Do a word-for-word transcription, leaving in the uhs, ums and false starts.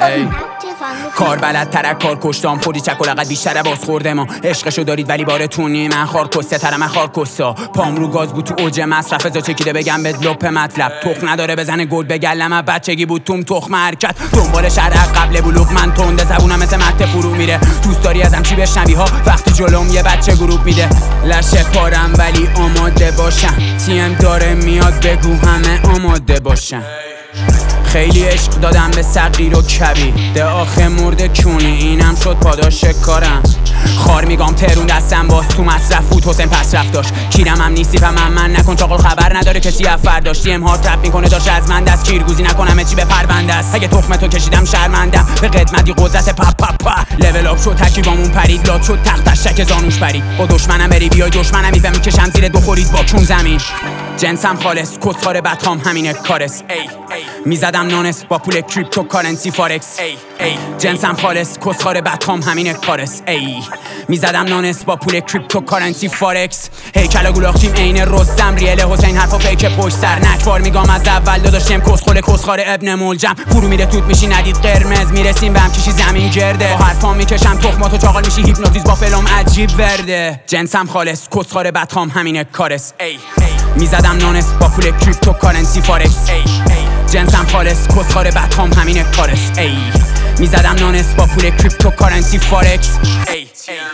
ای کار بلد ترک کار کشتم پوری چک و لقد بیشتره باز خورده ما عشقشو دارید ولی بارتونی من خار کسته تره من خار کستا پام رو گاز بود تو اوج مصرف ازا چکیده بگم به لپ مطلب تخ نداره بزنه گل بگلم بچگی بود توم تخم حرکت دنبال شرق قبل بلوغ من تنده زبونم مثل مته فرو میره دوست داری ازم چی بشنوی ها وقتی جلوم یه بچه گروپ میده لشه پارم ولی آماده باشم تیم داره میاد بگو همه آماده باشم خیلی عشق دادم به صغیر و کبیر ده آخه مرد کونی اینم شد پاداش کارم خار میگم ترون دستم باز تو مصرف بود حسین پس رفت داشت کیرم هم نیستی فهم من نکن چاقل خبر نداره کسی افر داشتی امهار ترپ میکنه داشت از من دست کیرگوزی نکنم چی به پرونده است اگه تخم تو کشیدم شرمندم به قدمتی قدرت پپ پپ پپ لول اپ شد تکیبامون پرید لات شد تختش شک زانوش پرید با دشمنم بری بیای دشمنم میفهم میکشم زیر دو خورید با چون زمین جنسم خالص کسخار بطام همینه کارس ای میزدم نانس با پول کریپتو کارنسی فارکس ای ای جنسم خالص کسخار بطام همینه کارس ای میزدم نانس با پول کریپتو کارنسی فارکس هیکل گولاخچیم عین رستم ریل حسین حرفا فیک پشت سر نکوار میگم از اول داداشم کسخل کسخار ابن ملجم فرو میره توت میشی ندید قرمز میرسیم به هم کشی زمین گرده با حرفام میکشم تخماتو چاقال میشی هیپنوتیز با فلم عجیب ورده جنسم خالص کسخار بطام همینه کارس ای میزدم نانس با پول کریپتو کارنسی فارکس ای جنسم خالص کسخار بطام همینه کارس ای میزدم نانس با پول کریپتو کارنسی فارکس ای